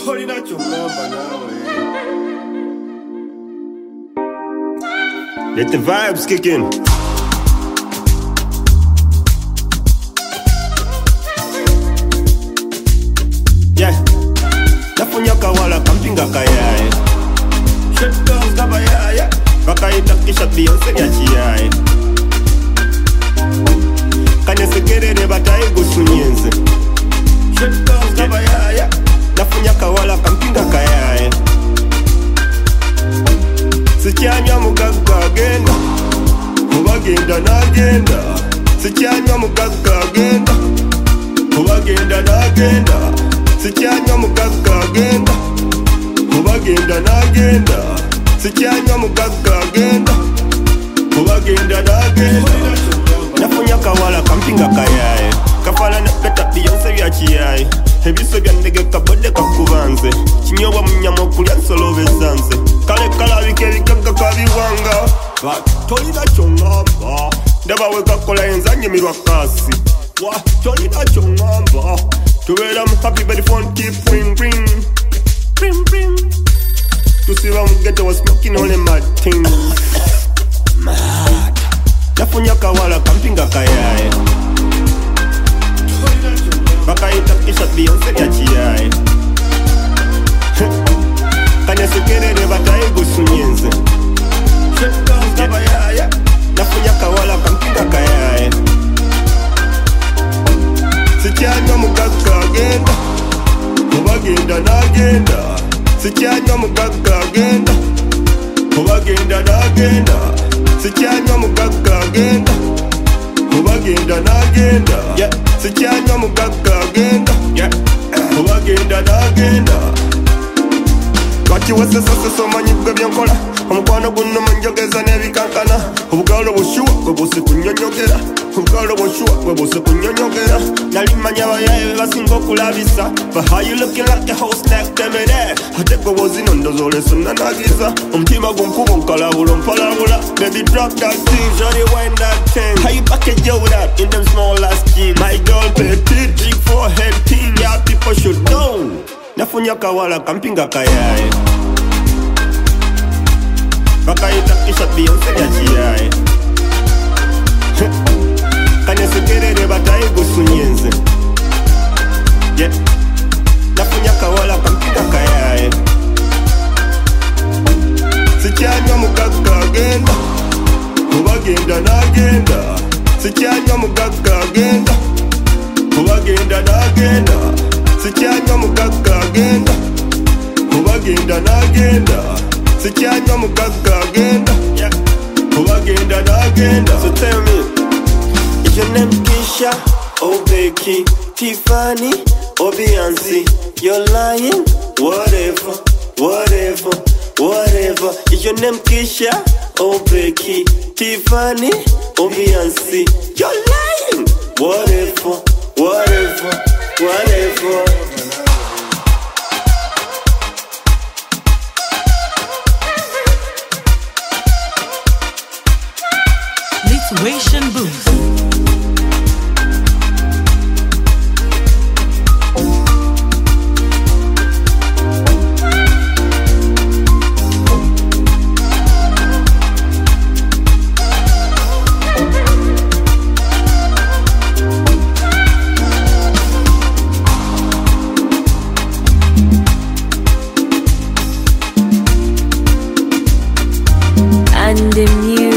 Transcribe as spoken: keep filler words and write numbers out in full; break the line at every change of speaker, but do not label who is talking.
Tolina chongamba nawe. Let the vibes kick in. Yeah. Nafunya kawala kampinga kayae. Shit girls kaba yae. Kakaita kisha Beyonce ya chiae. Kanye sekerere batai gusunyenze. Shit girls kaba yae. Nafunya kawala kampinga kayae. Sichanya mugaga agenda. Mubagenda nagenda. Sichanya mugaga agenda. Mubagenda nagenda. Sichanya mugaga agenda. Mubagenda nagenda. Sichanya mugaga agenda. Mubagenda nagenda. Nafunya kawala kampinga kayae. Kafala na peta Beyonce ya chiae. Ebiso bya ndege kabode kakubanze. Kinyowa munyama okulya nsolo bezanze. Kale kalabike bikaga kabiwanga. Ba tolina chongamba. Ndaba we kakola enzanye mirwa kasi. Wa tolina chongamba. Tuwela mu happy belly phone keep ring ring. Ring ring. Tusiba mu ghetto was smoking all in my things. Mad. Nafunya kawala kampinga kayae. Bakaita kisha Beyonce ya chiae. Kanye sekerere batai gusunyenze. Kaba yae. Nafunya kawala kampinga kayae. Sichanya mugaga agenda. Mubagenda nagenda. Sichanya mugaga agenda. Mubagenda nagenda. Sichanya mugaga agenda. Mubagenda nagenda. Yeah. Sichanya mugaga agenda. Yeah. Mubagenda nagenda. Kati wase sase somanyi gwe byankola. Omukwano guno manjogeza nebikankana. Obugalo bushuwa gwe bose kunyonyogera. Obugalo bushuwa gwe bose kunyonyogera. Nalimanya bayaye basinga okulabisa. But how you looking like a whole snack temere. Ate gwe wozino ndozole sonanagiza. Omutima gunkuba nkalabula mpalabula. Baby drop that thing, shawty wind that thing. How you package yo that in them small ass jeans. My girl petite, big forehead teen. Yeah, people should know. Nafunya kawala kampinga kayae. Bakaita kisha Beyonce ya chiae. Kanye sekerere batai gusunyenze. Yeah. Nafunya kawala kampinga kayae. Sichanya mugaga agenda. Mubagenda nagenda. Sichanya mugaga agenda. Mubagenda nagenda. Sichanya mugaga agenda. Mubagenda nagenda. Sichanya mugaga agenda. Yeah. Mubagenda nagenda. So tell me, is your name Keisha or Becky, Tiffany or Beyonce? You're lying? Whatever, whatever, whatever. Is your name Keisha or Becky, Tiffany or Beyonce? You're lying? Whatever, whatever, whatever.
Situation Boost.
And the music